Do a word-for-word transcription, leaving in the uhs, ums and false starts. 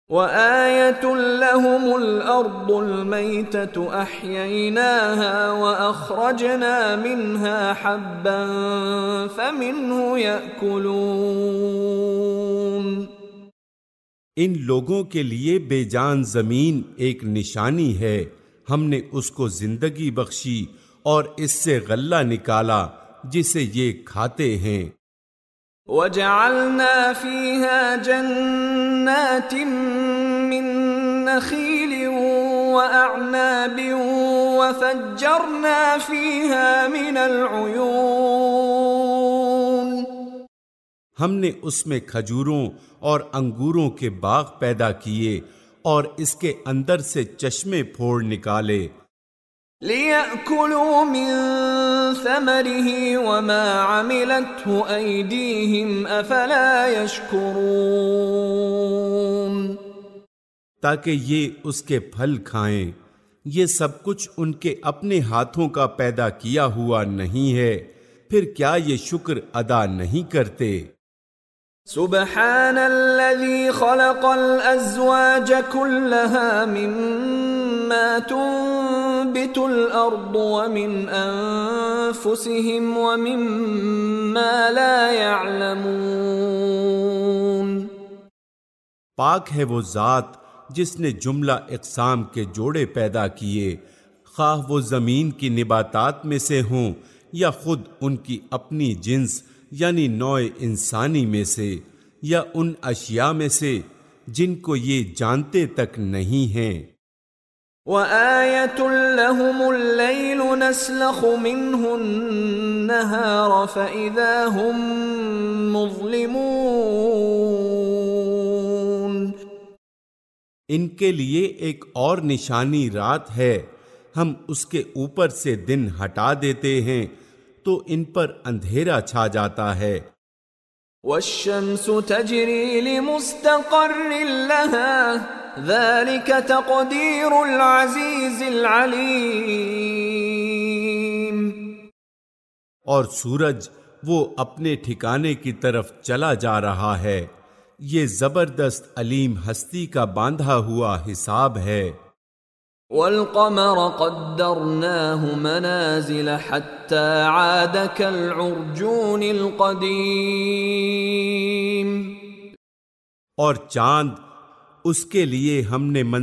وَآيَةٌ لَّهُمُ الْأَرْضُ الْمَيْتَةُ أَحْيَيْنَاهَا وَأَخْرَجْنَا مِنْهَا حَبًّا فَمِنْهُ يَأْكُلُونَ۔ ان لوگوں کے لیے بے جان زمین ایک نشانی ہے، ہم نے اس کو زندگی بخشی اور اس سے غلہ نکالا جسے یہ کھاتے ہیں۔ وَجَعَلْنَا فِيهَا جَنَّاتٍ مِّن نَّخِيلٍ وَأَعْنَابٍ وَفَجَّرْنَا فِيهَا مِنَ الْعُيُونِ۔ ہم نے اس میں کھجوروں اور انگوروں کے باغ پیدا کیے اور اس کے اندر سے چشمے پھوڑ نکالے۔ لِيَأْكُلُوا مِن ثَمَرِهِ وَمَا عَمِلَتْهُ أَيْدِيهِمْ أَفَلَا يَشْكُرُونَ۔ تاکہ یہ اس کے پھل کھائیں، یہ سب کچھ ان کے اپنے ہاتھوں کا پیدا کیا ہوا نہیں ہے، پھر کیا یہ شکر ادا نہیں کرتے؟ سبحان الذي خلق الأزواج كلها مما تنبت الأرض ومن أنفسهم ومما لا يعلمون۔ پاک ہے وہ ذات جس نے جملہ اقسام کے جوڑے پیدا کیے، خواہ وہ زمین کی نباتات میں سے ہوں یا خود ان کی اپنی جنس یعنی نوع انسانی میں سے، یا ان اشیاء میں سے جن کو یہ جانتے تک نہیں ہیں۔ وَآيَةٌ لَّهُمُ اللَّيْلُ نَسْلَخُ مِنْهُ النَّهَارَ فَإِذَا هُمْ مُظْلِمُونَ۔ ان کے لیے ایک اور نشانی رات ہے، ہم اس کے اوپر سے دن ہٹا دیتے ہیں تو ان پر اندھیرا چھا جاتا ہے۔ وَالشَّمْسُ تَجْرِي لِمُسْتَقَرٍّ لَهَا ذَلِكَ تَقْدِيرُ الْعَزِيزِ الْعَلِيمِ۔ اور سورج وہ اپنے ٹھکانے کی طرف چلا جا رہا ہے، یہ زبردست علیم ہستی کا باندھا ہوا حساب ہے۔ وَالْقَمَرَ قَدَّرْنَاهُ مَنَازِلَ حَتَّى عَادَ كَالْعُرْجُونِ الْقَدِيمِ۔ اور چاند اس کے لیے ہم نے